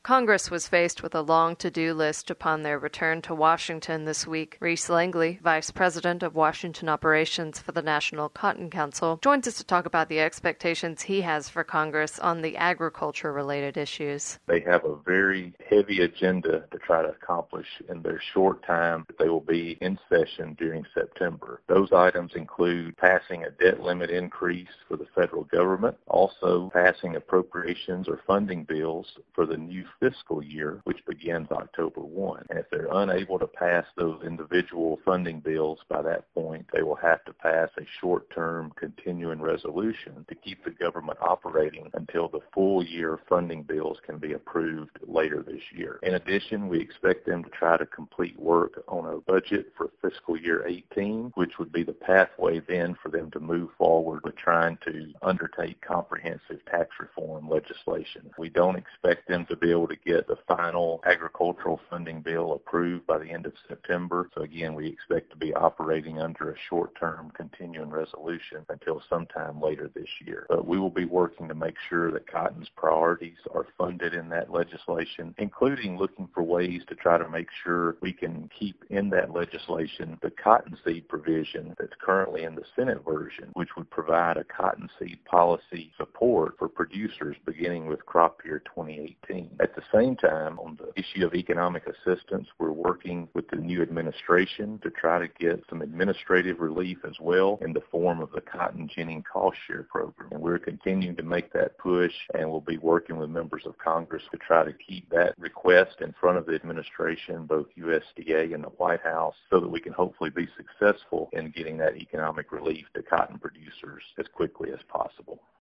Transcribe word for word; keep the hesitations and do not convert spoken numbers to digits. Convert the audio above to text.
Congress was faced with a long to-do list upon their return to Washington this week. Reese Langley, Vice President of Washington Operations for the National Cotton Council, joins us to talk about the expectations he has for Congress on the agriculture-related issues. They have a very heavy agenda to try to accomplish in their short time that they will be in session during September. Those items include passing a debt limit increase for the federal government, also passing appropriations or funding bills for the new fiscal year, which begins October first. And if they're unable to pass those individual funding bills by that point, they will have to pass a short-term continuing resolution to keep the government operating until the full year funding bills can be approved later this year. In addition, we expect them to try to complete work on a budget for fiscal year eighteen, which would be the pathway then for them to move forward with trying to undertake comprehensive tax reform legislation. We don't expect them to be able to get the final agricultural funding bill approved by the end of September. So again, we expect to be operating under a short-term continuing resolution until sometime later this year. But we will be working to make sure that cotton's priorities are funded in that legislation, including looking for ways to try to make sure we can keep in that legislation the cottonseed provision that's currently in the Senate version, which would provide a cottonseed policy support for producers beginning with crop year twenty eighteen. At the same time, on the issue of economic assistance, we're working with the new administration to try to get some administrative relief as well in the form of the Cotton Ginning Cost Share Program. And we're continuing to make that push, and we'll be working with members of Congress to try to keep that request in front of the administration, both U S D A and the White House, so that we can hopefully be successful in getting that economic relief to cotton producers as quickly as possible.